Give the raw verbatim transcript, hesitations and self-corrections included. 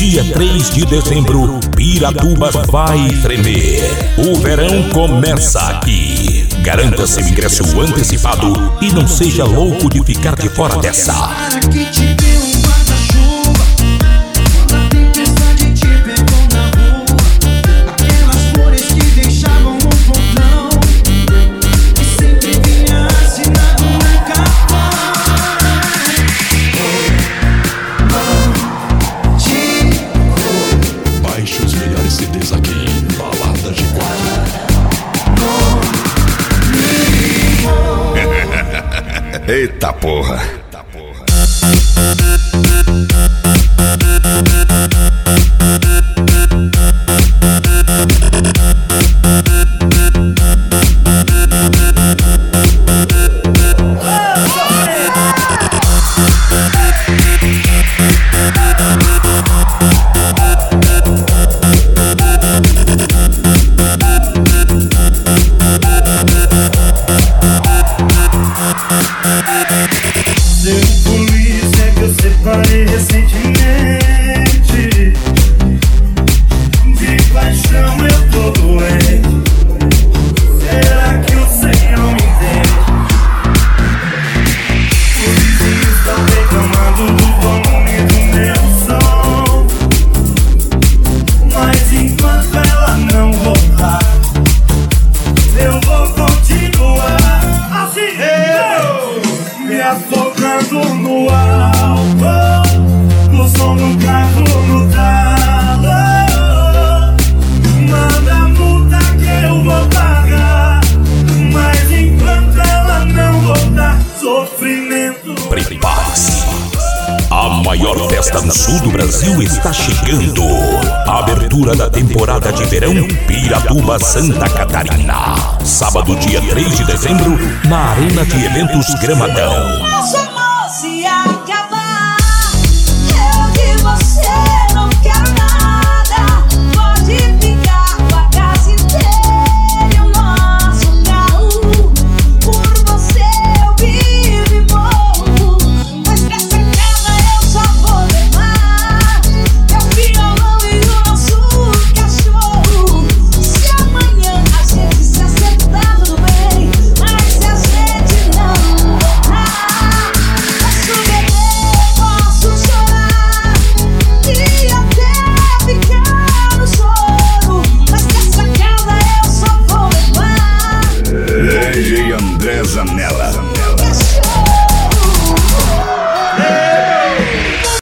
dia três de dezembro, Piratuba vai tremer. O verão começa aqui. Garanta seu ingresso antecipado e não seja louco de ficar de fora dessa. Eita porra! Seu polícia que eu separei recentemente, de paixão eu tô doente. Será que o Senhor me entende? Os vizinhos estão reclamando do volume do meu som, mas enquanto ela não voltar, eu vou continuar assim, eu me afogando no álcool, o som do carro no talo. Manda a multa que eu vou pagar, mas enquanto ela não voltar, sofrimento. Prepare-se. A maior festa no sul do Brasil está chegando. A abertura da temporada de verão Piratuba Santa Catarina. Sábado, dia três de dezembro, na Arena de Eventos Gramadão. Nosso amor se acabar, eu de você não quero nada. Pode ficar com a casa inteira e o nosso carro. Por você eu vivo e morro, mas pra essa casa eu só vou levar meu violão e o nosso cachorro. Se amanhã a gente se acertar, tudo bem, mas se a gente não voltar, posso beber, posso chorar e até ficar no choro, mas dessa casa eu só vou levar. D J André Zanella.